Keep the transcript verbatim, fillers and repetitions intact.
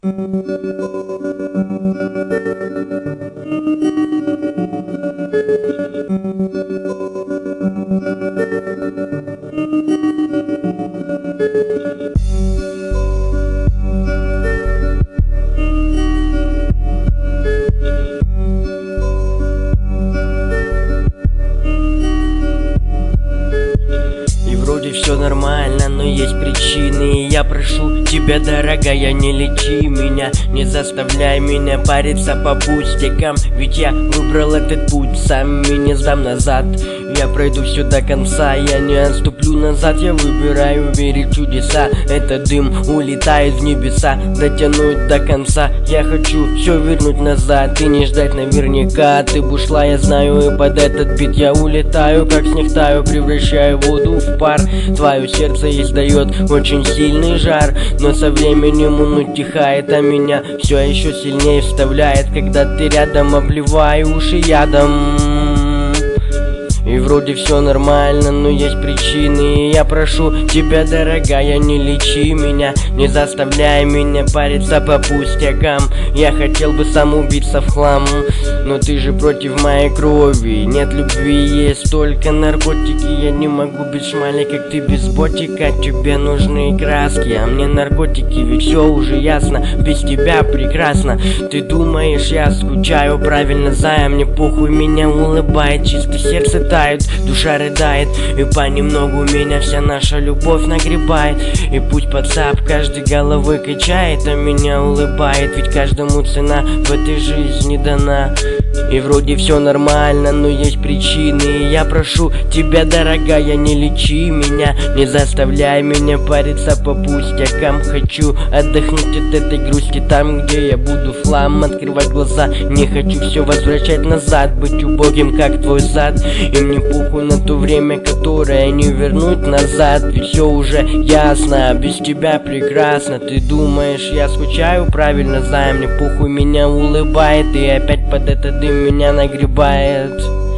Вроде все нормально, но есть причины. Я прошу тебя, дорогая, не лечи меня, не заставляй меня париться по пустякам. Ведь я выбрал этот путь, сам и не сдам назад. Я пройду все до конца, я не отступлю назад. Я выбираю верить в чудеса. Этот дым улетает в небеса, дотянуть до конца. Я хочу все вернуть назад и не ждать наверняка. Ты бы ушла, я знаю, и под этот бит я улетаю, как снег таю, превращаю воду в пар. Твое сердце издает очень сильный жар, но со временем он утихает, а меня все еще сильнее вставляет, когда ты рядом, обливая уши ядом. И вроде все нормально, но есть причины. И я прошу тебя, дорогая, не лечи меня, не заставляй меня париться по пустякам. Я хотел бы сам убиться в хлам, но ты же против моей крови. Нет любви, есть только наркотики. Я не могу без шмали, как ты без ботика. Тебе нужны краски, а мне наркотики. Ведь все уже ясно, без тебя прекрасно. Ты думаешь, я скучаю, правильно, зая. Мне похуй, меня улыбает, чисто сердце тает, душа рыдает, и понемногу меня вся наша любовь нагребает. И путь под сап каждой головы качает, а меня улыбает, ведь каждому цена в этой жизни дана. И вроде все нормально, но есть причины. И я прошу тебя, дорогая, не лечи меня, не заставляй меня париться по пустякам. Хочу отдохнуть от этой грусти там, где я буду флам, открывать глаза. Не хочу все возвращать назад, быть убогим, как твой сад. И мне похуй на то время, которое не вернуть назад. Ведь все уже ясно, без тебя прекрасно. Ты думаешь, я скучаю, правильно, зная. Мне похуй, меня улыбает, и опять под этот дым меня нагребает.